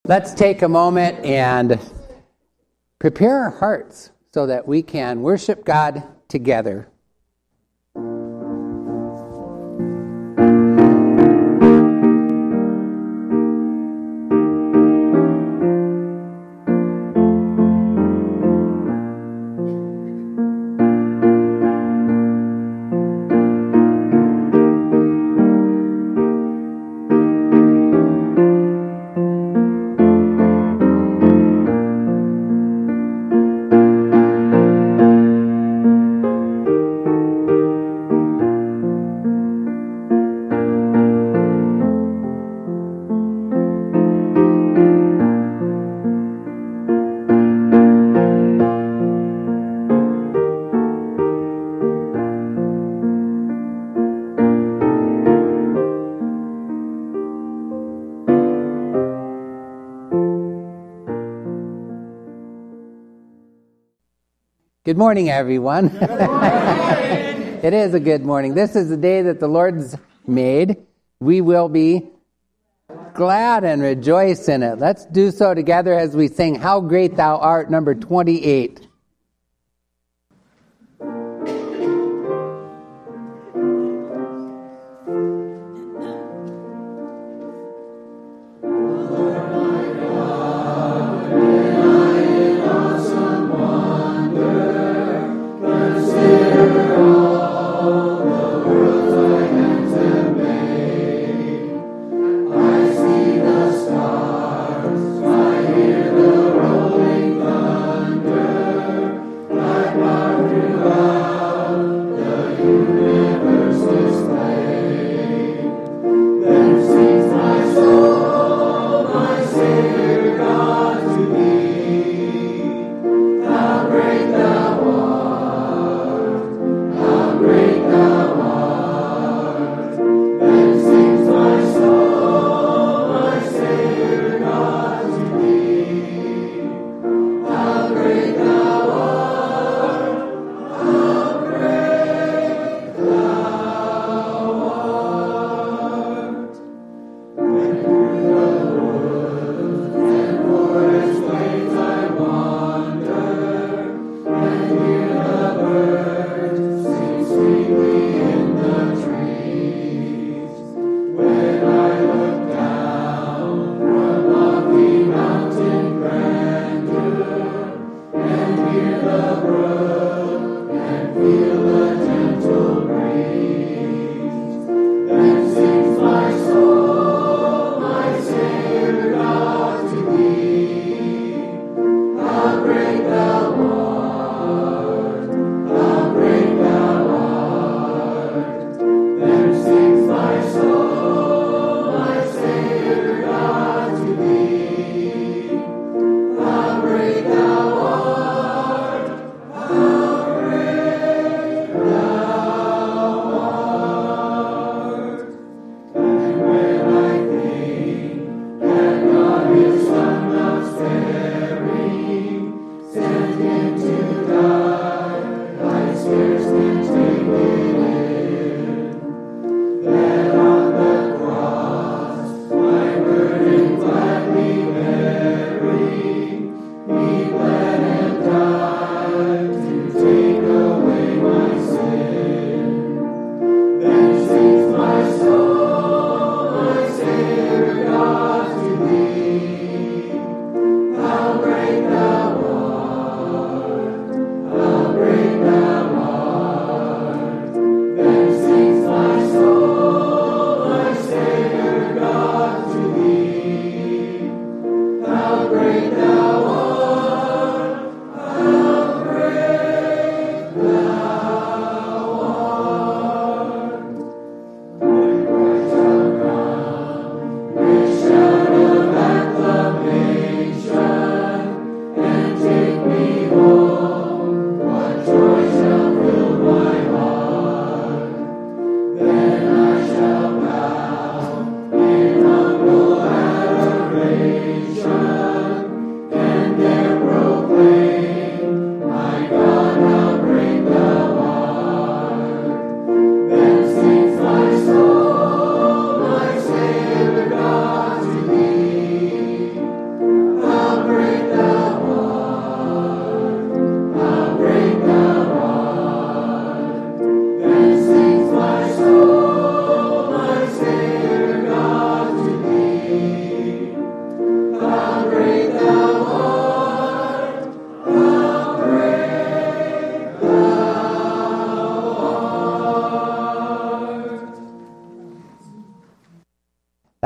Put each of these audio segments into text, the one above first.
Let's take a moment and prepare our hearts so that we can worship God together. Good morning, everyone. Good morning. It is a good morning. This is the day that the Lord's made. We will be glad and rejoice in it. Let's do so together as we sing How Great Thou Art, number 28. Stars, I hear the rolling thunder.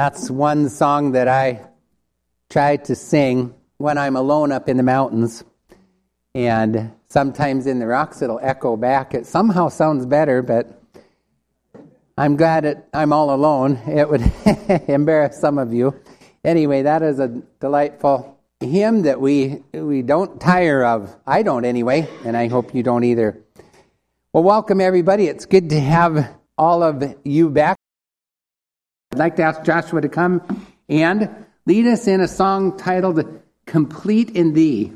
That's one song that I try to sing when I'm alone up in the mountains. And sometimes in the rocks it'll echo back. It somehow sounds better, but I'm glad I'm all alone. It would embarrass some of you. Anyway, that is a delightful hymn that we don't tire of. I don't anyway, and I hope you don't either. Well, welcome everybody. It's good to have all of you back. I'd like to ask Joshua to come and lead us in a song titled Complete in Thee.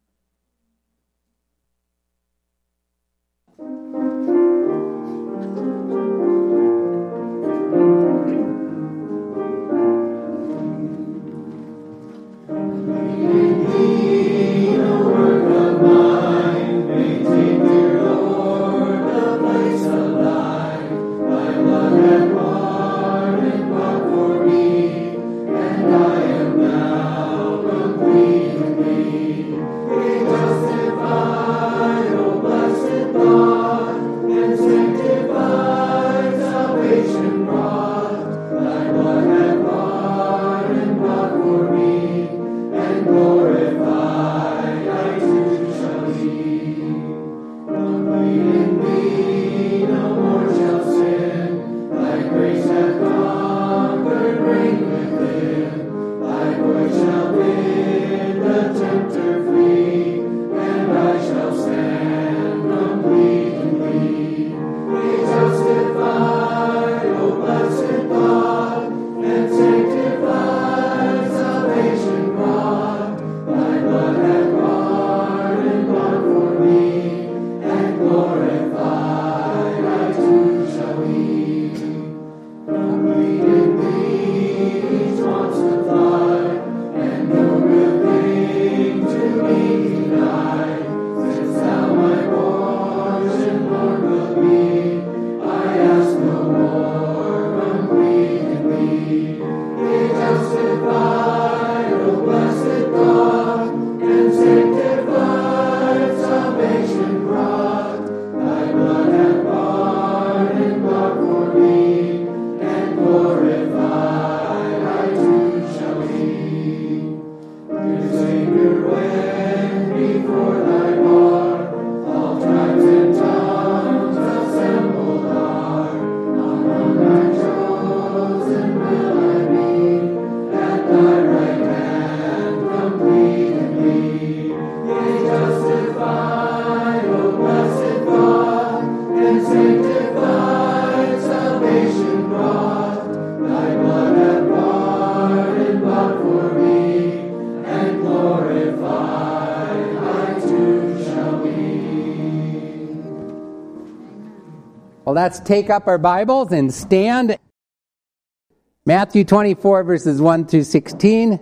Well, let's take up our Bibles and stand. Matthew 24, verses 1 through 16.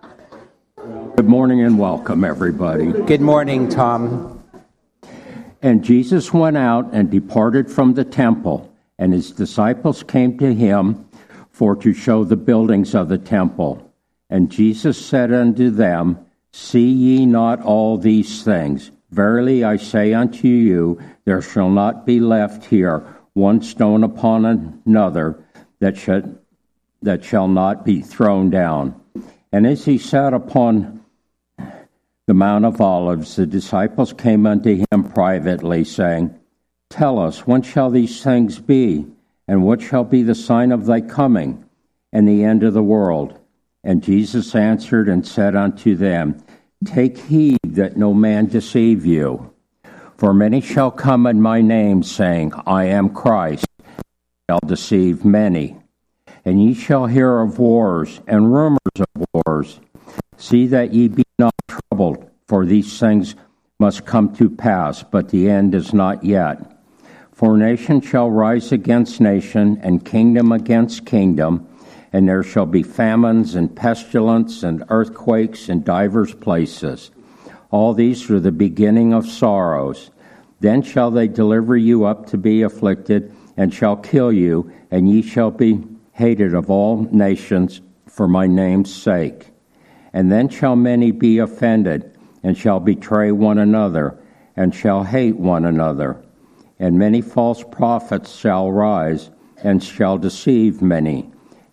Good morning and welcome, everybody. Good morning, Tom. And Jesus went out and departed from the temple, and his disciples came to him for to show the buildings of the temple. And Jesus said unto them, See ye not all these things? Verily I say unto you, there shall not be left here one stone upon another that shall not be thrown down. And as he sat upon the Mount of Olives, the disciples came unto him privately, saying, Tell us, when shall these things be? And what shall be the sign of thy coming, and the end of the world? And Jesus answered and said unto them, Take heed that no man deceive you. For many shall come in my name, saying, I am Christ, and shall deceive many. And ye shall hear of wars and rumors of wars. See that ye be not troubled, for these things must come to pass, but the end is not yet. For nation shall rise against nation, and kingdom against kingdom, and there shall be famines and pestilence and earthquakes in divers places. All these are the beginning of sorrows. Then shall they deliver you up to be afflicted, and shall kill you, and ye shall be hated of all nations for my name's sake. And then shall many be offended, and shall betray one another, and shall hate one another. And many false prophets shall rise, and shall deceive many.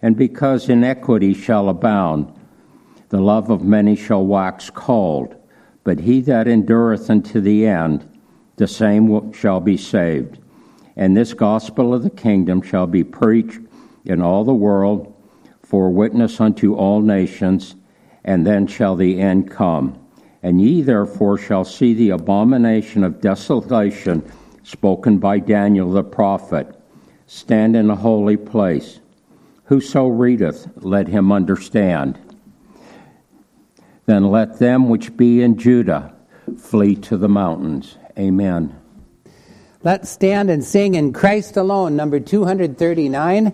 And because iniquity shall abound, the love of many shall wax cold. But he that endureth unto the end, the same shall be saved. And this gospel of the kingdom shall be preached in all the world for witness unto all nations, and then shall the end come. And ye therefore shall see the abomination of desolation spoken by Daniel the prophet, stand in a holy place. Whoso readeth, let him understand. Then let them which be in Judah flee to the mountains. Amen. Let's stand and sing In Christ Alone, number 239.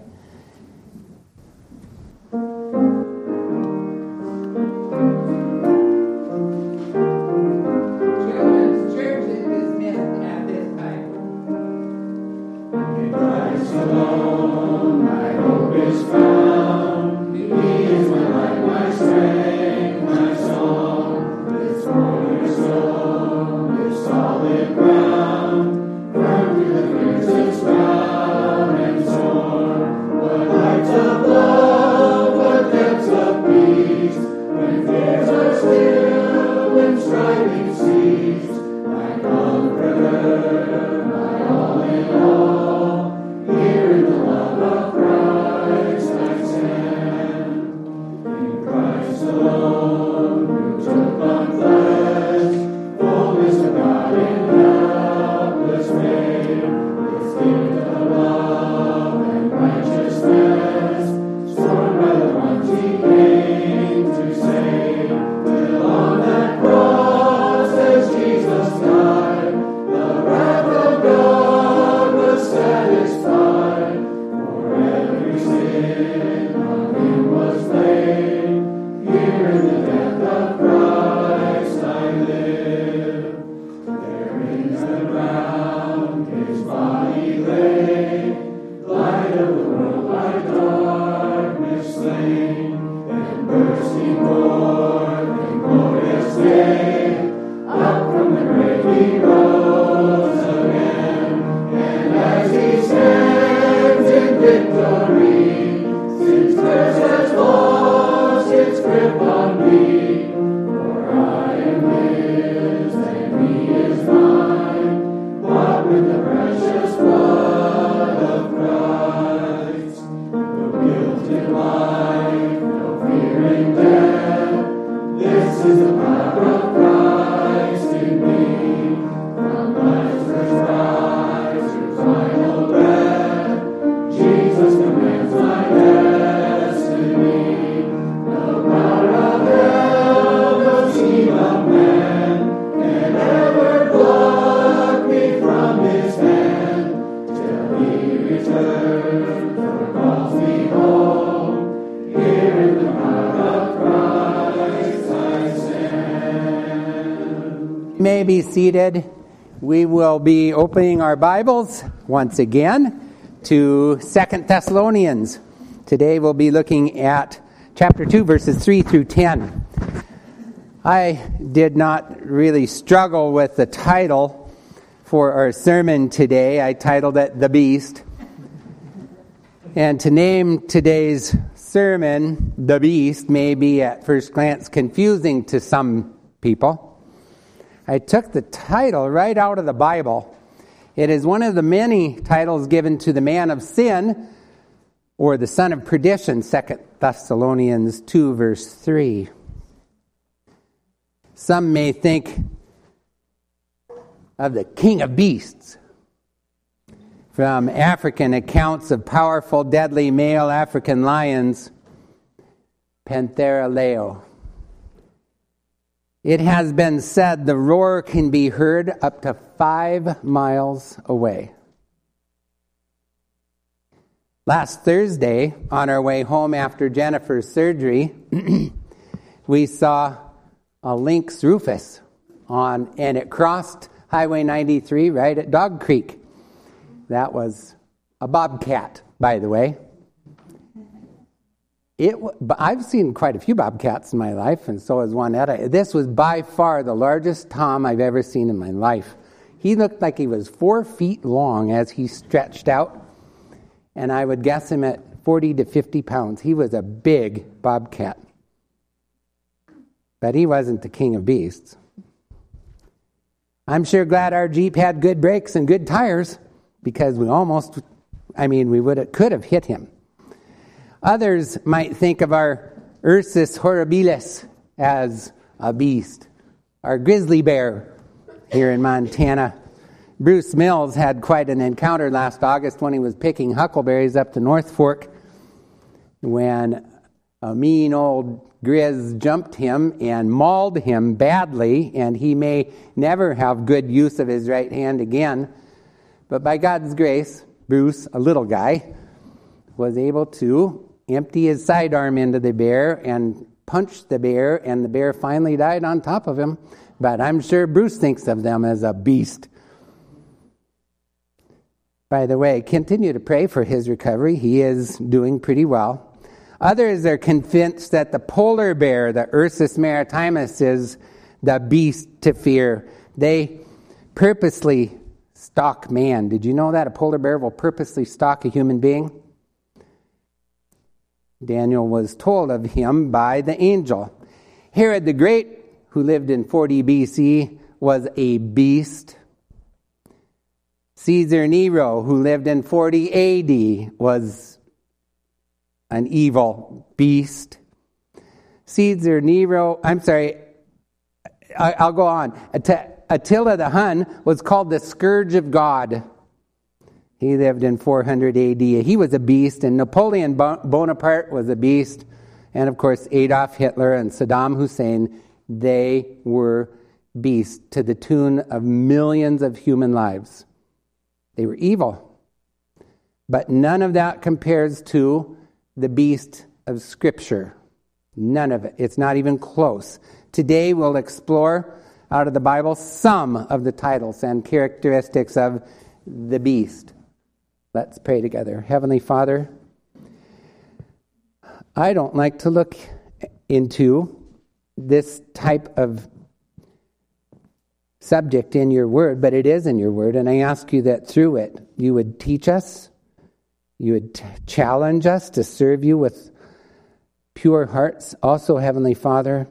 May be seated. We will be opening our Bibles once again to 2 Thessalonians. Today we'll be looking at chapter 2, verses 3 through 10. I did not really struggle with the title for our sermon today. I titled it The Beast. And to name today's sermon The Beast may be at first glance confusing to some people. I took the title right out of the Bible. It is one of the many titles given to the man of sin, or the son of perdition, 2 Thessalonians 2, verse 3. Some may think of the king of beasts, from African accounts of powerful, deadly male African lions, Panthera leo. It has been said the roar can be heard up to 5 miles away. Last Thursday, on our way home after Jennifer's surgery, we saw a lynx rufus and it crossed Highway 93 right at Dog Creek. That was a bobcat, by the way. I've seen quite a few bobcats in my life, and so has Juanetta. This was by far the largest tom I've ever seen in my life. He looked like he was 4 feet long as he stretched out, and I would guess him at 40 to 50 pounds. He was a big bobcat. But he wasn't the king of beasts. I'm sure glad our Jeep had good brakes and good tires, because we could have hit him. Others might think of our Ursus horribilis as a beast. Our grizzly bear here in Montana. Bruce Mills had quite an encounter last August when he was picking huckleberries up the North Fork, when a mean old grizz jumped him and mauled him badly, and he may never have good use of his right hand again. But by God's grace, Bruce, a little guy, was able to empty his sidearm into the bear and punch the bear, and the bear finally died on top of him. But I'm sure Bruce thinks of them as a beast. By the way, continue to pray for his recovery. He is doing pretty well. Others are convinced that the polar bear, the Ursus maritimus, is the beast to fear. They purposely stalk man. Did you know that? A polar bear will purposely stalk a human being? Daniel was told of him by the angel. Herod the Great, who lived in 40 BC, was a beast. Caesar Nero, who lived in 40 AD, was an evil beast. I'll go on. Attila the Hun was called the Scourge of God. He lived in 400 AD. He was a beast, and Napoleon Bonaparte was a beast. And of course, Adolf Hitler and Saddam Hussein, they were beasts to the tune of millions of human lives. They were evil. But none of that compares to the beast of Scripture. None of it. It's not even close. Today we'll explore out of the Bible some of the titles and characteristics of the beast. Let's pray together. Heavenly Father, I don't like to look into this type of subject in your word, but it is in your word, and I ask you that through it you would teach us, you would challenge us to serve you with pure hearts. Also, Heavenly Father,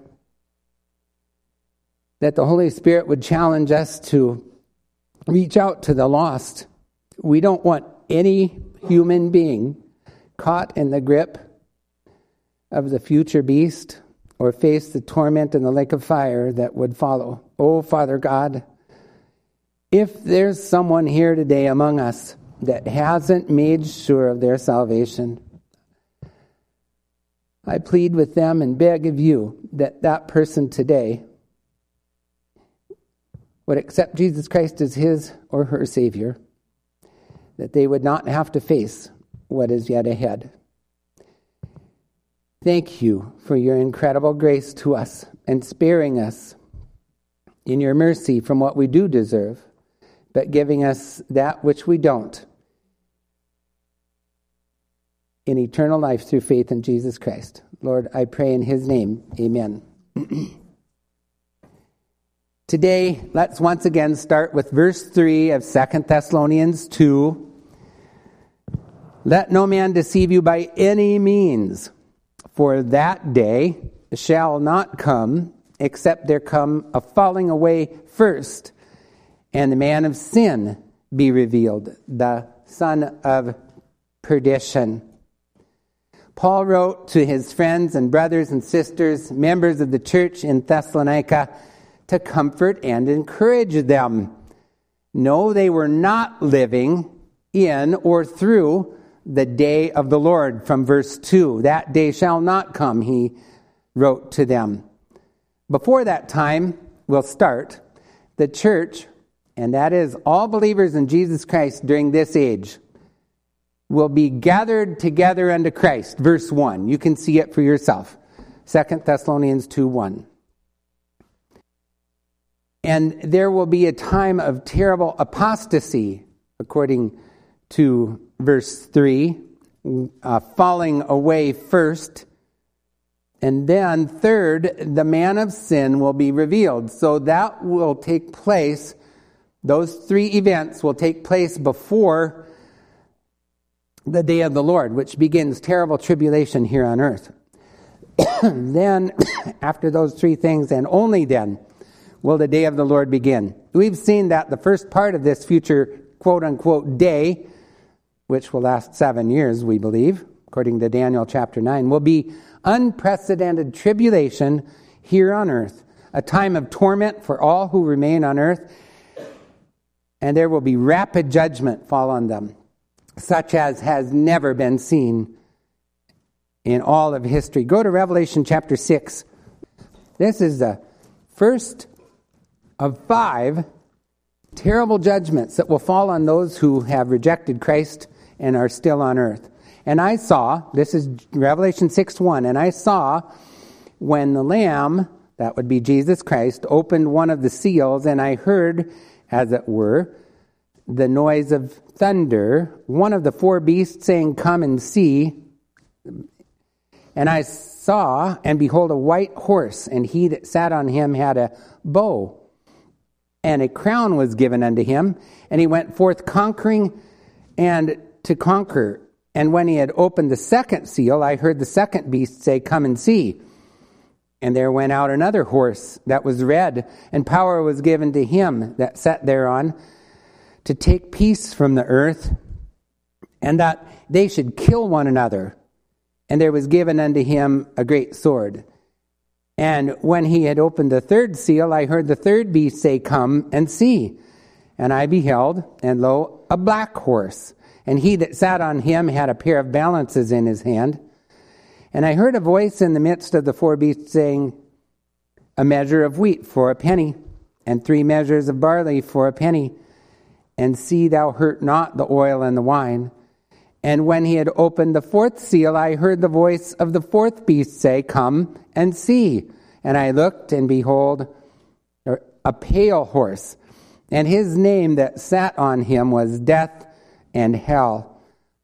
that the Holy Spirit would challenge us to reach out to the lost. We don't want any human being caught in the grip of the future beast or face the torment and the lake of fire that would follow. Oh, Father God, if there's someone here today among us that hasn't made sure of their salvation, I plead with them and beg of you that that person today would accept Jesus Christ as his or her Savior, that they would not have to face what is yet ahead. Thank you for your incredible grace to us and sparing us in your mercy from what we do deserve, but giving us that which we don't in eternal life through faith in Jesus Christ. Lord, I pray in his name, amen. Today, let's once again start with verse 3 of 2 Thessalonians 2. Let no man deceive you by any means, for that day shall not come, except there come a falling away first, and the man of sin be revealed, the son of perdition. Paul wrote to his friends and brothers and sisters, members of the church in Thessalonica, to comfort and encourage them. No, they were not living in or through the day of the Lord, from verse 2. That day shall not come, he wrote to them. Before that time will start, the church, and that is all believers in Jesus Christ during this age, will be gathered together unto Christ. Verse 1. You can see it for yourself. 2 Thessalonians 2:1. And there will be a time of terrible apostasy, according to verse 3, falling away first. And then third, the man of sin will be revealed. So that will take place, those three events will take place before the day of the Lord, which begins terrible tribulation here on earth. Then, after those three things, and only then, will the day of the Lord begin. We've seen that the first part of this future quote-unquote day, which will last 7 years, we believe, according to Daniel chapter 9, will be unprecedented tribulation here on earth, a time of torment for all who remain on earth, and there will be rapid judgment fall on them, such as has never been seen in all of history. Go to Revelation chapter 6. This is the first of 5 terrible judgments that will fall on those who have rejected Christ and are still on earth. And I saw, this is Revelation 6:1, and I saw when the Lamb, that would be Jesus Christ, opened one of the seals, and I heard, as it were, the noise of thunder, one of the 4 beasts saying, "Come and see." And I saw, and behold, a white horse, and he that sat on him had a bow, and a crown was given unto him, and he went forth conquering and to conquer. And when he had opened the second seal, I heard the second beast say, "Come and see." And there went out another horse that was red, and power was given to him that sat thereon to take peace from the earth, and that they should kill one another. And there was given unto him a great sword. And when he had opened the third seal, I heard the third beast say, "Come and see." And I beheld, and lo, a black horse. And he that sat on him had a pair of balances in his hand. And I heard a voice in the midst of the 4 beasts saying, "A measure of wheat for a penny, and 3 measures of barley for a penny. And see thou hurt not the oil and the wine." And when he had opened the 4th seal, I heard the voice of the 4th beast say, "Come and see." And I looked, and behold, a pale horse. And his name that sat on him was Death and Hell.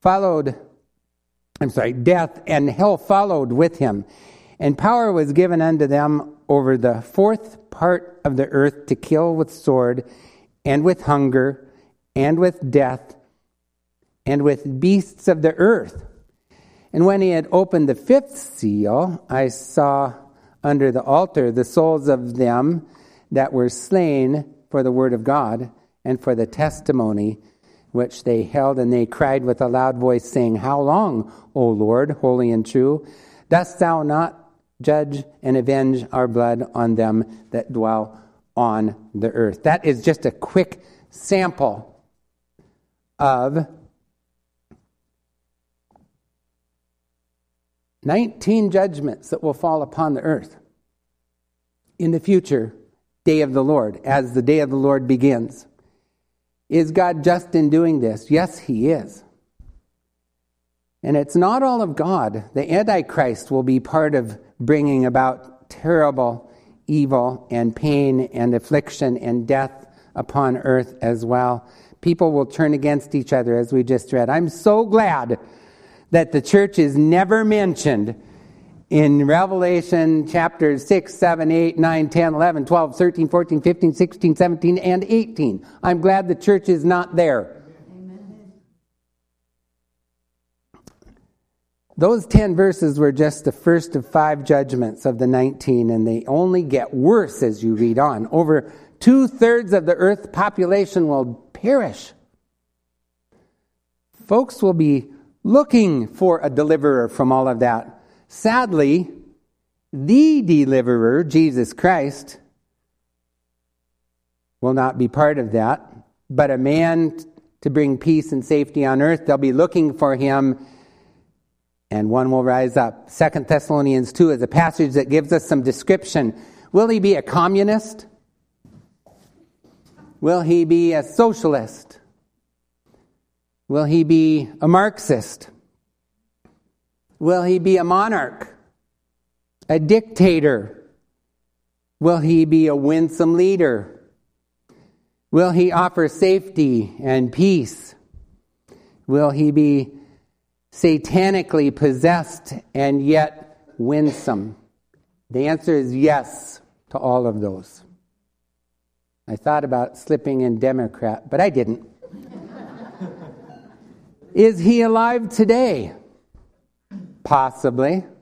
Death and hell followed with him. And power was given unto them over the 4th part of the earth to kill with sword, and with hunger, and with death, and with beasts of the earth. And when he had opened the 5th seal, I saw under the altar the souls of them that were slain for the word of God and for the testimony which they held. And they cried with a loud voice, saying, "How long, O Lord, holy and true, dost thou not judge and avenge our blood on them that dwell on the earth?" That is just a quick sample of 19 judgments that will fall upon the earth in the future day of the Lord, as the day of the Lord begins. Is God just in doing this? Yes, he is. And it's not all of God. The Antichrist will be part of bringing about terrible evil and pain and affliction and death upon earth as well. People will turn against each other, as we just read. I'm so glad that the church is never mentioned in Revelation chapters 6, 7, 8, 9, 10, 11, 12, 13, 14, 15, 16, 17, and 18. I'm glad the church is not there. Amen. Those 10 verses were just the first of 5 judgments of the 19, and they only get worse as you read on. Over 2/3 of the earth's population will perish. Folks will be looking for a deliverer from all of that. Sadly, the deliverer, Jesus Christ, will not be part of that, but a man to bring peace and safety on earth. They'll be looking for him, and one will rise up. 2 Thessalonians 2 is a passage that gives us some description. Will he be a communist? Will he be a socialist? Will he be a Marxist? Will he be a monarch? A dictator? Will he be a winsome leader? Will he offer safety and peace? Will he be satanically possessed and yet winsome? The answer is yes to all of those. I thought about slipping in Democrat, but I didn't. Is he alive today? Possibly.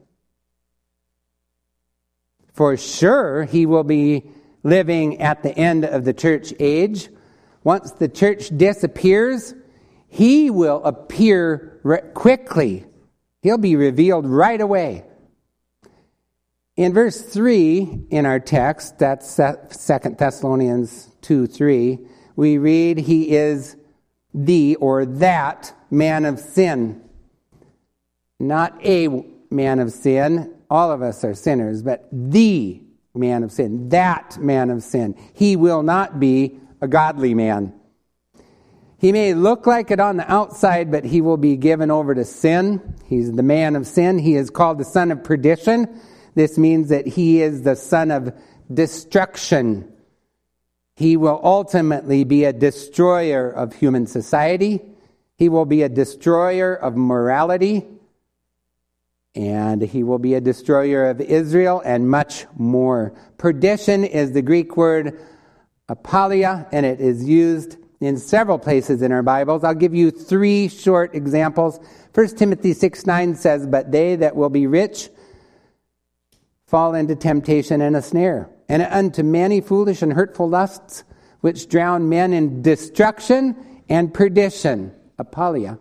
For sure, he will be living at the end of the church age. Once the church disappears, he will appear quickly. He'll be revealed right away. In verse 3 in our text, that's 2 Thessalonians 2:3, we read, he is the or that man of sin. Not a man of sin. All of us are sinners, but the man of sin, that man of sin. He will not be a godly man. He may look like it on the outside, but he will be given over to sin. He's the man of sin. He is called the son of perdition. This means that he is the son of destruction. He will ultimately be a destroyer of human society. He will be a destroyer of morality. And he will be a destroyer of Israel and much more. Perdition is the Greek word apolia, and it is used in several places in our Bibles. I'll give you 3 short examples. 1 Timothy 6:9 says, but they that will be rich fall into temptation and a snare, and unto many foolish and hurtful lusts, which drown men in destruction and perdition. Apolia.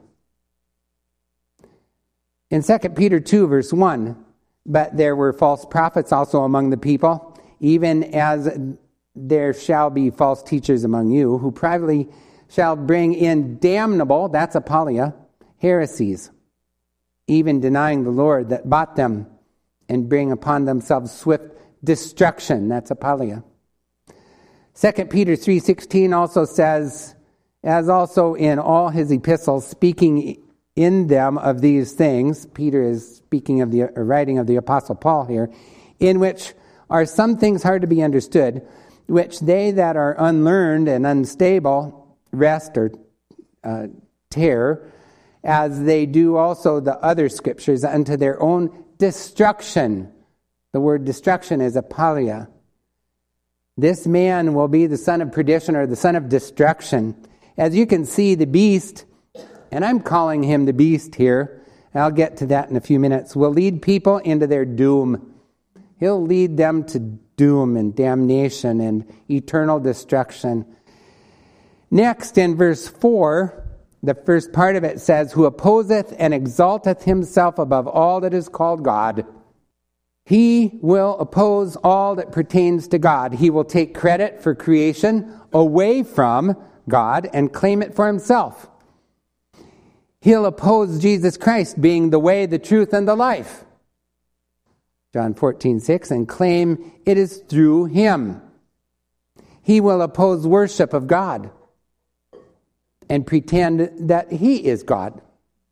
In 2 Peter 2, verse 1, but there were false prophets also among the people, even as there shall be false teachers among you, who privately shall bring in damnable, that's apolia, heresies, even denying the Lord that bought them, and bring upon themselves swift destruction, that's apolia. 2 Peter 3:16 also says, as also in all his epistles, speaking in them of these things, Peter is speaking of the writing of the Apostle Paul here, in which are some things hard to be understood, which they that are unlearned and unstable wrest or tear, as they do also the other scriptures, unto their own destruction. The word destruction is apolia. This man will be the son of perdition, or the son of destruction. As you can see, the beast, and I'm calling him the beast here, I'll get to that in a few minutes, will lead people into their doom. He'll lead them to doom and damnation and eternal destruction. Next, in verse 4, the first part of it says, who opposeth and exalteth himself above all that is called God. He will oppose all that pertains to God. He will take credit for creation away from God and claim it for himself. He'll oppose Jesus Christ being the way, the truth, and the life. John 14:6, and claim it is through him. He will oppose worship of God and pretend that he is God.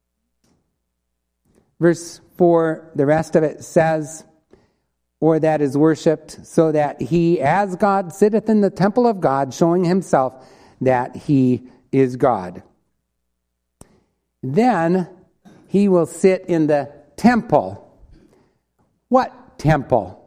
Verse 4, the rest of it says, or that is worshipped, so that he as God sitteth in the temple of God, showing himself that he is God. Then he will sit in the temple. What temple?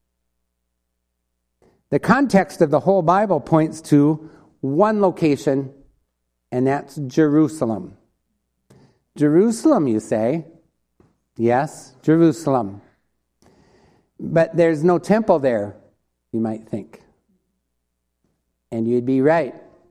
The context of the whole Bible points to one location, and that's Jerusalem. Jerusalem, you say? Yes, Jerusalem. But there's no temple there, you might think. And you'd be right.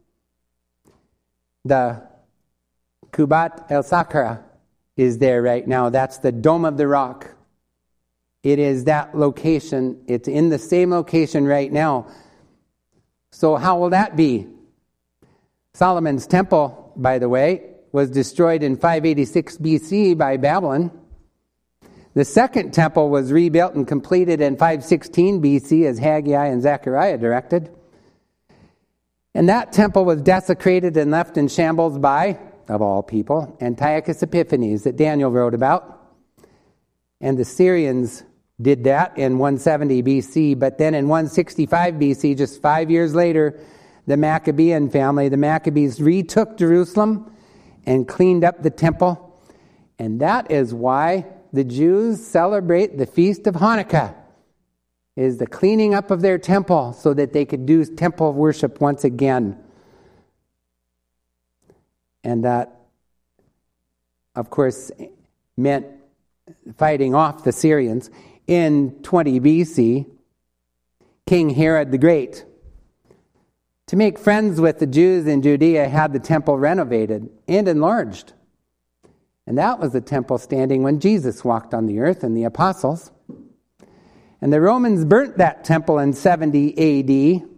The Kubat el-Sakra is there right now. That's the Dome of the Rock. It is that location. It's in the same location right now. So how will that be? Solomon's temple, by the way, was destroyed in 586 BC by Babylon. The second temple was rebuilt and completed in 516 BC as Haggai and Zechariah directed. And that temple was desecrated and left in shambles by, of all people, Antiochus Epiphanes that Daniel wrote about. And the Syrians did that in 170 BC, but then in 165 BC, just 5 years later, the Maccabean family, the Maccabees, retook Jerusalem and cleaned up the temple. And that is why the Jews celebrate the Feast of Hanukkah, is the cleaning up of their temple so that they could do temple worship once again. And that of course, meant fighting off the Syrians. In 20 BC, King Herod the Great, to make friends with the Jews in Judea, had the temple renovated and enlarged. And that was the temple standing when Jesus walked on the earth and the apostles. And the Romans burnt that temple in 70 AD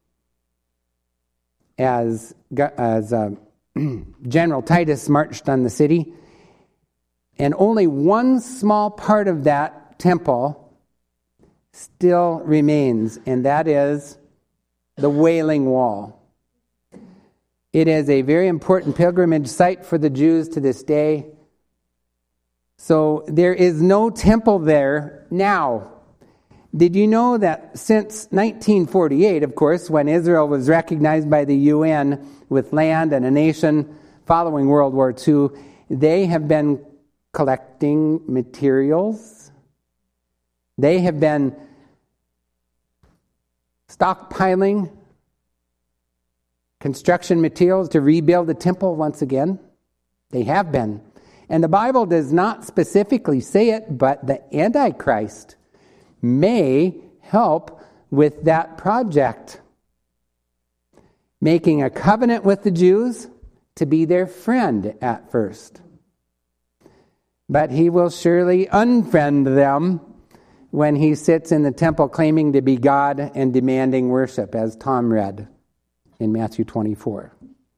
as General Titus marched on the city. And only one small part of that temple still remains, and that is the Wailing Wall. It is a very important pilgrimage site for the Jews to this day. So there is no temple there now. Did you know that since 1948, of course, when Israel was recognized by the UN with land and a nation following World War II, they have been collecting materials. They have been stockpiling construction materials to rebuild the temple once again. They have been. And the Bible does not specifically say it, but the Antichrist may help with that project, making a covenant with the Jews to be their friend at first. But he will surely unfriend them when he sits in the temple claiming to be God and demanding worship, as Tom read in Matthew 24.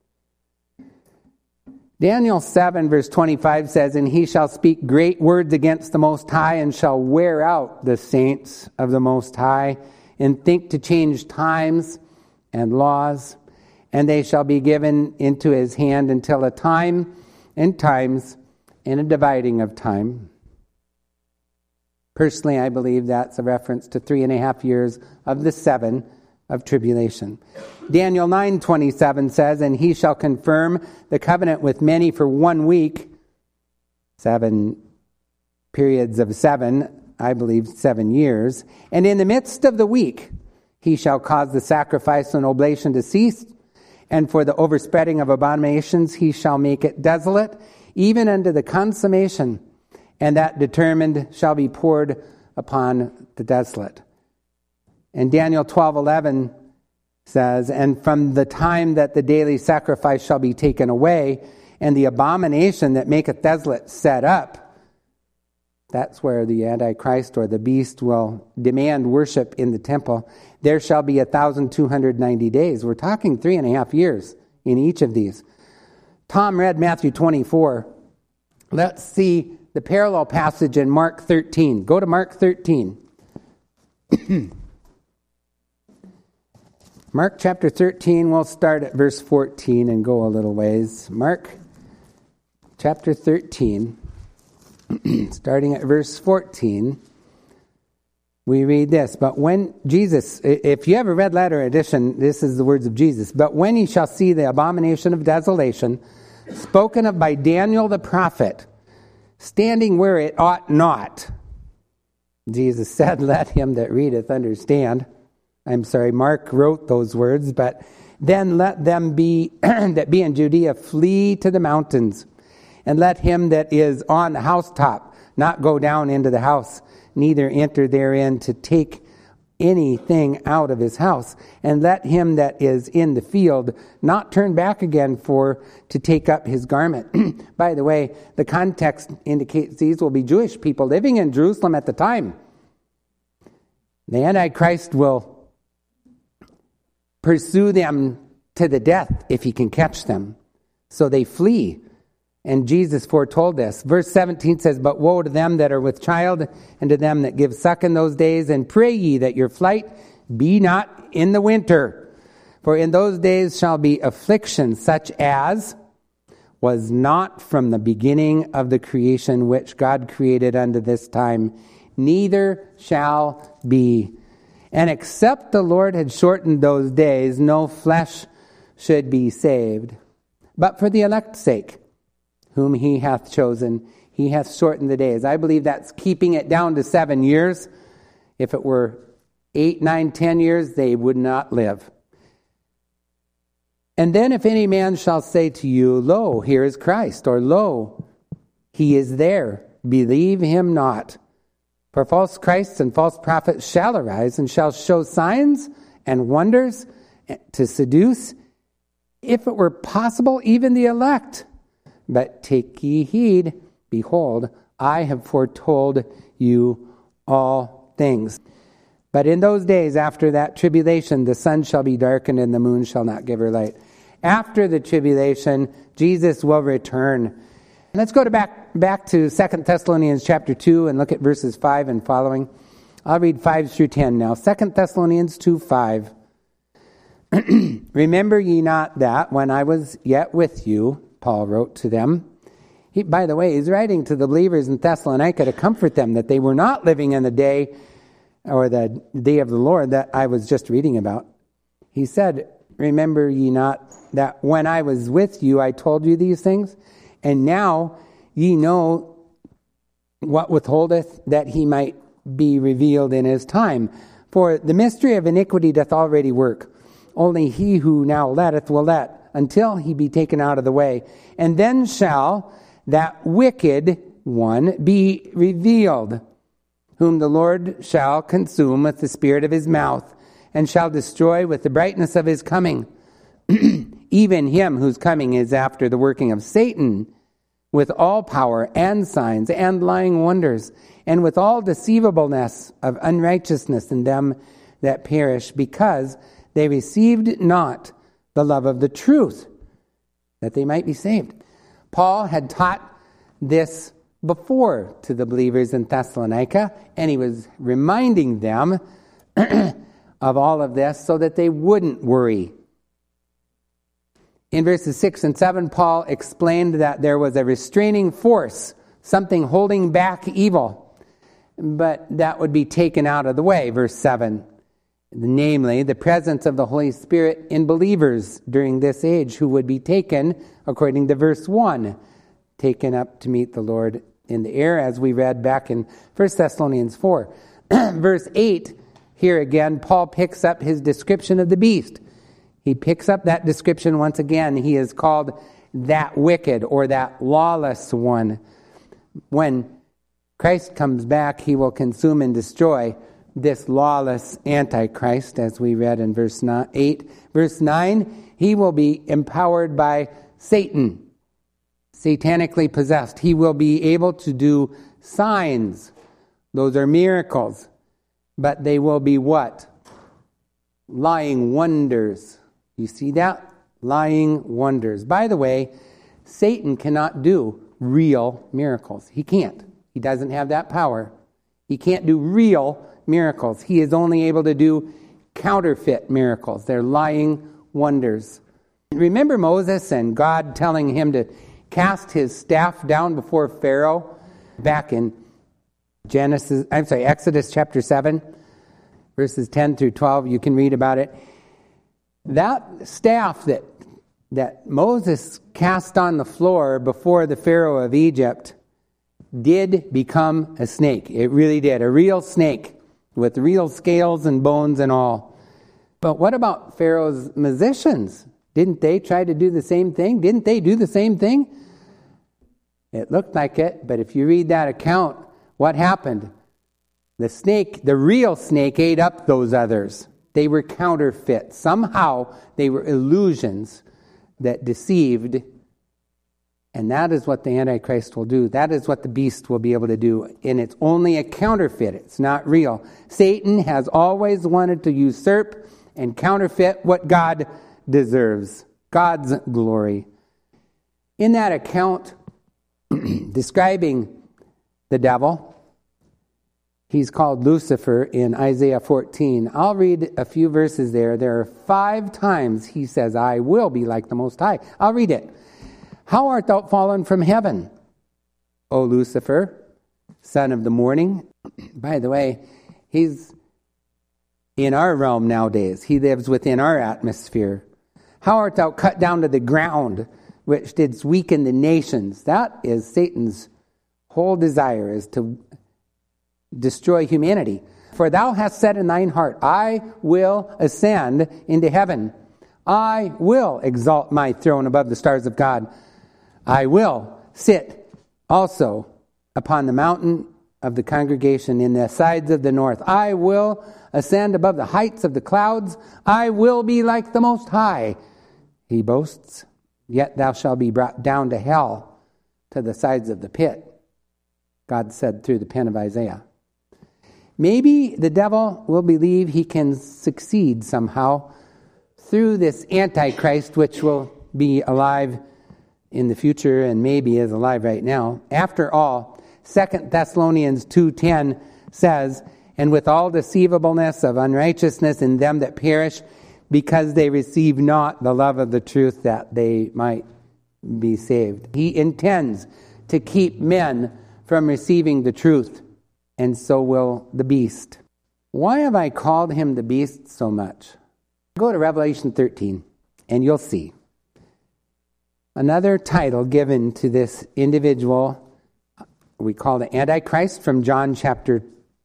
Daniel 7 verse 25 says, "And he shall speak great words against the Most High, and shall wear out the saints of the Most High, and think to change times and laws, and they shall be given into his hand until a time and times and a dividing of time." Personally, I believe that's a reference to 3.5 years of the 7 of tribulation. Daniel 9:27 says, "And he shall confirm the covenant with many for 1 week." 7 periods of 7, I believe 7 years. "And in the midst of the week, he shall cause the sacrifice and oblation to cease. And for the overspreading of abominations, he shall make it desolate, even unto the consummation. And that determined shall be poured upon the desolate." And Daniel 12:11 says, "And from the time that the daily sacrifice shall be taken away, and the abomination that maketh desolate set up," that's where the Antichrist or the beast will demand worship in the temple, "there shall be 1,290 days." We're talking 3.5 years in each of these. Tom read Matthew 24. Let's see the parallel passage in Mark 13. Go to Mark 13. Mark chapter 13, we'll start at verse 14 and go a little ways. Mark chapter 13, starting at verse 14, we read this. "But when Jesus," if you have a red letter edition, this is the words of Jesus. "But when ye shall see the abomination of desolation, spoken of by Daniel the prophet, standing where it ought not," Jesus said, "Let him that readeth understand." Mark wrote those words, "But then let them be that be in Judea flee to the mountains, and let him that is on the housetop not go down into the house, neither enter therein to take anything out of his house, and let him that is in the field not turn back again for to take up his garment." By the way, the context indicates these will be Jewish people living in Jerusalem at the time. The Antichrist will pursue them to the death if he can catch them. So they flee. And Jesus foretold this. Verse 17 says, "But woe to them that are with child, and to them that give suck in those days, and pray ye that your flight be not in the winter. For in those days shall be affliction such as was not from the beginning of the creation which God created unto this time, neither shall be. And except the Lord had shortened those days, no flesh should be saved. But for the elect's sake, whom he hath chosen, he hath shortened the days." I believe that's keeping it down to 7 years. If it were 8, 9, 10 years, they would not live. "And then if any man shall say to you, Lo, here is Christ, or Lo, He is there. Believe him not. For false Christs and false prophets shall arise and shall show signs and wonders to seduce, if it were possible, even the elect. But take ye heed, behold, I have foretold you all things. But in those days after that tribulation, the sun shall be darkened and the moon shall not give her light. After the tribulation, Jesus will return. Let's go back to 2 Thessalonians chapter 2 and look at verses 5 and following. I'll read 5 through 10 now. 2 Thessalonians 2:5. Remember ye not that when I was yet with you, Paul wrote to them. By the way, he's writing to the believers in Thessalonica to comfort them that they were not living in the day or the day of the Lord that I was just reading about. He said, remember ye not that when I was with you, I told you these things? And now ye know what withholdeth, that he might be revealed in his time. For the mystery of iniquity doth already work. Only he who now letteth will let, until he be taken out of the way. And then shall that wicked one be revealed, whom the Lord shall consume with the spirit of his mouth, and shall destroy with the brightness of his coming. Even him whose coming is after the working of Satan, with all power and signs and lying wonders, and with all deceivableness of unrighteousness in them that perish, because they received not the love of the truth, that they might be saved. Paul had taught this before to the believers in Thessalonica, and he was reminding them of all of this so that they wouldn't worry. In verses 6 and 7, Paul explained that there was a restraining force, something holding back evil, but that would be taken out of the way, verse 7. Namely, the presence of the Holy Spirit in believers during this age, who would be taken, according to verse 1, taken up to meet the Lord in the air, as we read back in 1 Thessalonians 4. Verse 8, here again, Paul picks up his description of the beast. He picks up that description once again. He is called that wicked or that lawless one. When Christ comes back, he will consume and destroy this lawless Antichrist, as we read in verse 8. Verse 9, he will be empowered by Satan, satanically possessed. He will be able to do signs. Those are miracles. But they will be what? Lying wonders. You see that? Lying wonders. By the way, Satan cannot do real miracles. He can't. He doesn't have that power. He can't do real miracles. He is only able to do counterfeit miracles. They're lying wonders. Remember Moses and God telling him to cast his staff down before Pharaoh back in Exodus chapter 7, verses 10 through 12. You can read about it. That staff that Moses cast on the floor before the Pharaoh of Egypt did become a snake. It really did. A real snake with real scales and bones and all. But what about Pharaoh's magicians? Didn't they try to do the same thing? Didn't they do the same thing? It looked like it, but if you read that account, what happened? The snake, the real snake, ate up those others. They were counterfeit. Somehow they were illusions that deceived. And that is what the Antichrist will do. That is what the beast will be able to do. And it's only a counterfeit. It's not real. Satan has always wanted to usurp and counterfeit what God deserves. God's glory. In that account describing the devil, he's called Lucifer in Isaiah 14. I'll read a few verses there. There are 5 times he says, I will be like the Most High. I'll read it. How art thou fallen from heaven, O Lucifer, son of the morning? By the way, he's in our realm nowadays. He lives within our atmosphere. How art thou cut down to the ground, which didst weaken the nations? That is Satan's whole desire, is to destroy humanity. For thou hast said in thine heart, I will ascend into heaven. I will exalt my throne above the stars of God. I will sit Also, upon the mountain of the congregation in the sides of the north, I will ascend above the heights of the clouds. I will be like the Most High, he boasts. Yet thou shalt be brought down to hell, to the sides of the pit, God said through the pen of Isaiah. Maybe the devil will believe he can succeed somehow through this Antichrist, which will be alive in the future and maybe is alive right now. After all, 2 Thessalonians 2:10 says, and with all deceivableness of unrighteousness in them that perish, because they receive not the love of the truth, that they might be saved. He intends to keep men from receiving the truth, and so will the beast. Why have I called him the beast so much? Go to Revelation 13, and you'll see. Another title given to this individual, we call the Antichrist, from John chapter.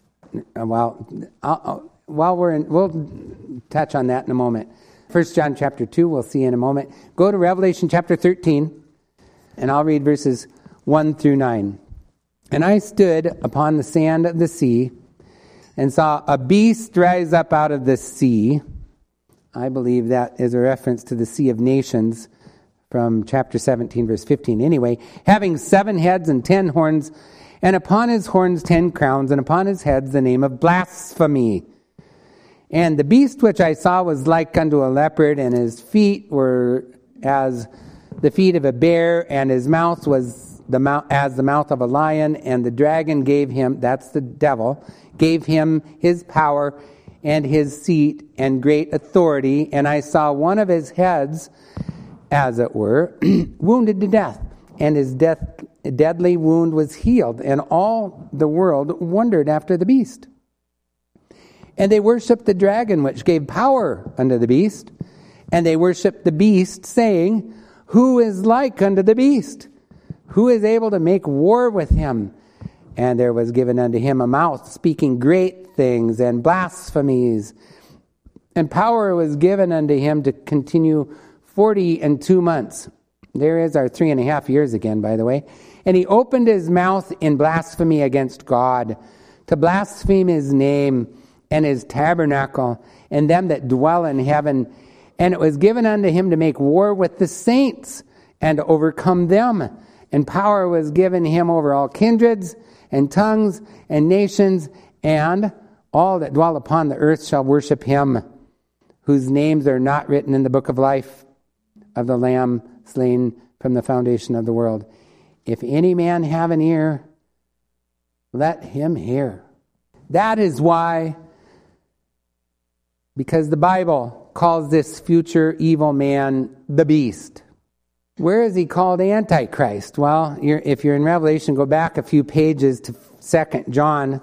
We'll touch on that in a moment. 1 John chapter 2, we'll see in a moment. Go to Revelation chapter 13, and I'll read verses 1 through 9. And I stood upon the sand of the sea, and saw a beast rise up out of the sea. I believe that is a reference to the Sea of Nations from chapter 17, verse 15. Anyway, having 7 heads and 10 horns, and upon his horns 10 crowns, and upon his heads the name of blasphemy. And the beast which I saw was like unto a leopard, and his feet were as the feet of a bear, and his mouth was as the mouth of a lion. And the dragon gave him, that's the devil, gave him his power and his seat and great authority. And I saw one of his heads, as it were, wounded to death, and his deadly wound was healed, and all the world wondered after the beast. And they worshipped the dragon, which gave power unto the beast, and they worshipped the beast, saying, who is like unto the beast? Who is able to make war with him? And there was given unto him a mouth, speaking great things and blasphemies. And power was given unto him to continue 42 months. There is our 3.5 years again, by the way. And he opened his mouth in blasphemy against God, to blaspheme his name and his tabernacle, and them that dwell in heaven. And it was given unto him to make war with the saints, and to overcome them. And power was given him over all kindreds, and tongues, and nations, and all that dwell upon the earth shall worship him, whose names are not written in the book of life of the Lamb slain from the foundation of the world. If any man have an ear, let him hear. That is why, because the Bible calls this future evil man the beast. Where is he called Antichrist? Well, if you're in Revelation, go back a few pages to 2 John.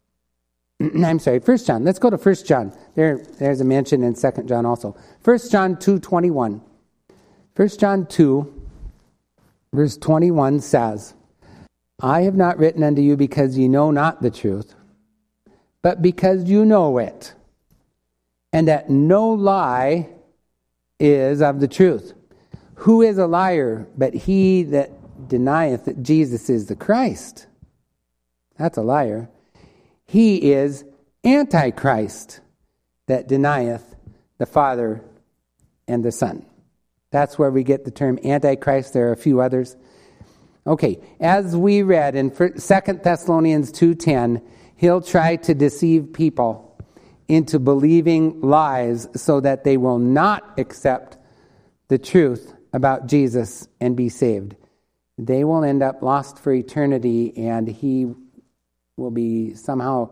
I'm sorry, 1 John. Let's go to 1 John. There's a mention in 2 John also. 1 John 2:21. 1 John 2, verse 21 says, I have not written unto you because ye know not the truth, but because you know it, and that no lie is of the truth. Who is a liar but he that denieth that Jesus is the Christ? That's a liar. He is Antichrist, that denieth the Father and the Son. That's where we get the term Antichrist. There are a few others. Okay, as we read in 2 Thessalonians 2:10, he'll try to deceive people into believing lies so that they will not accept the truth about Jesus and be saved. They will end up lost for eternity, and he will be somehow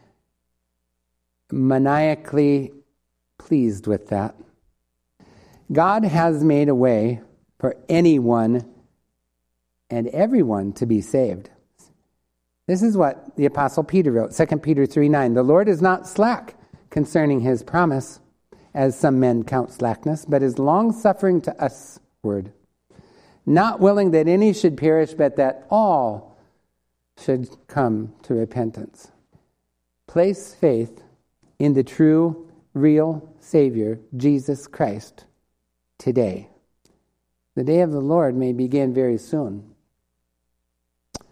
maniacally pleased with that. God has made a way for anyone and everyone to be saved. This is what the Apostle Peter wrote, 2 Peter 3:9. The Lord is not slack concerning his promise, as some men count slackness, but is long-suffering to usward, not willing that any should perish, but that all should come to repentance. Place faith in the true, real Savior, Jesus Christ, today. The day of the Lord may begin very soon.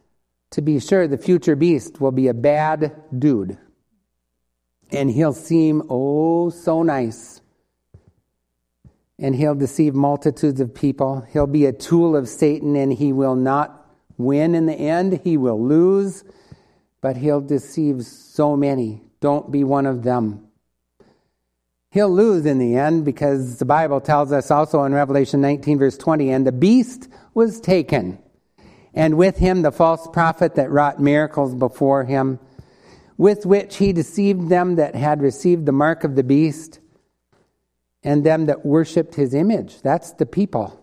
to be sure, the future beast will be a bad dude. And he'll seem, oh, so nice. And he'll deceive multitudes of people. He'll be a tool of Satan, and he will not win in the end. He will lose, but he'll deceive so many. Don't be one of them. He'll lose in the end, because the Bible tells us also in Revelation 19, verse 20, and the beast was taken, and with him the false prophet that wrought miracles before him, with which he deceived them that had received the mark of the beast, and them that worshipped his image. That's the people.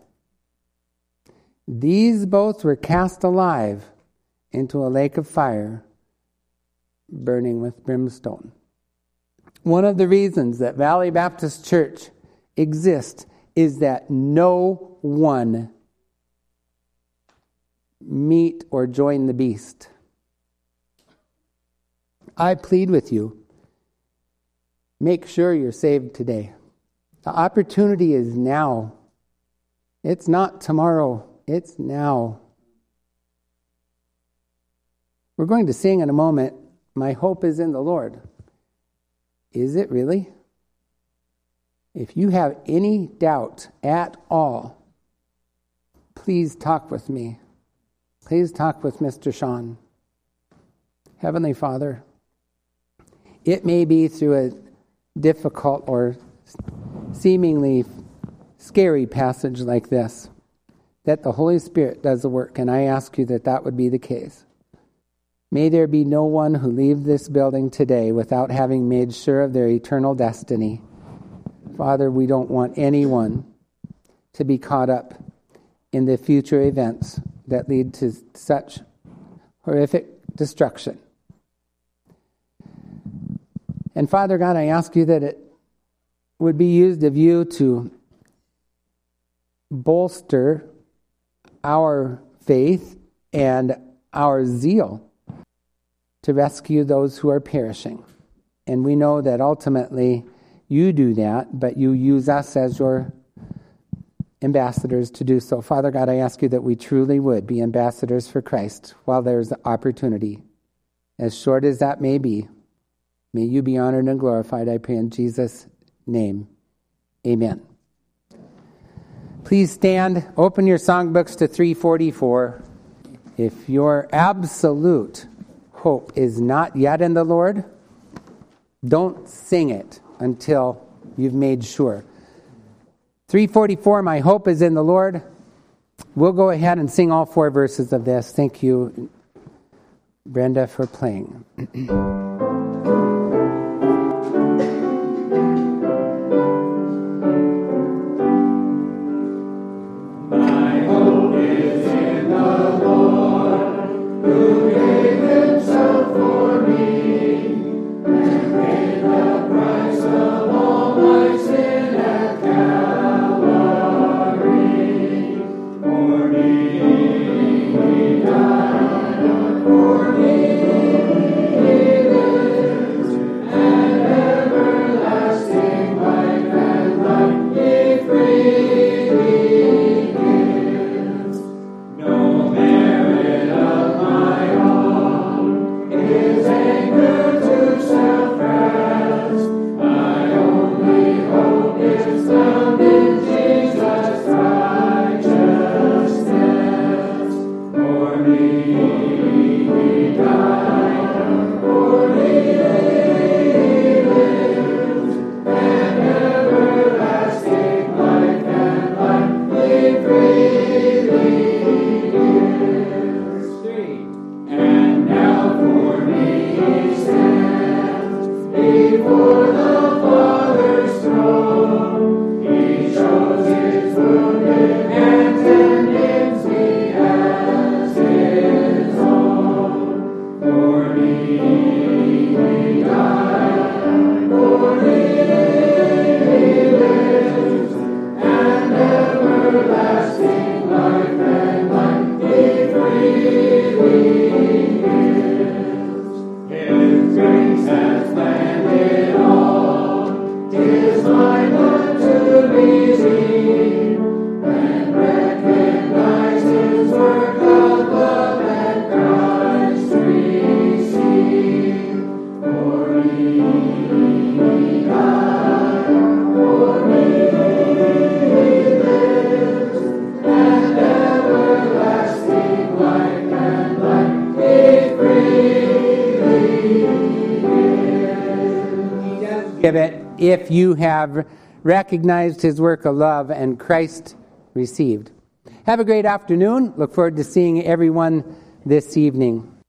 These both were cast alive into a lake of fire, burning with brimstone. One of the reasons that Valley Baptist Church exists is that no one meet or join the beast. I plead with you, make sure you're saved today. The opportunity is now. It's not tomorrow. It's now. We're going to sing in a moment, My Hope is in the Lord. Is it really? If you have any doubt at all, please talk with me. Please talk with Mr. Sean. Heavenly Father, it may be through a difficult or seemingly scary passage like this that the Holy Spirit does the work, and I ask you that that would be the case. May there be no one who leaves this building today without having made sure of their eternal destiny. Father, we don't want anyone to be caught up in the future events that lead to such horrific destruction. And Father God, I ask you that it would be used of you to bolster our faith and our zeal to rescue those who are perishing. And we know that ultimately you do that, but you use us as your ambassadors to do so. Father God, I ask you that we truly would be ambassadors for Christ while there's opportunity. As short as that may be, may you be honored and glorified, I pray in Jesus' name. Amen. Please stand. Open your songbooks to 344. If your absolute hope is not yet in the Lord, don't sing it until you've made sure. 344, My Hope is in the Lord. We'll go ahead and sing all 4 verses of this. Thank you, Brenda, for playing. For me, give it if you have recognized his work of love and Christ received. Have a great afternoon. Look forward to seeing everyone this evening.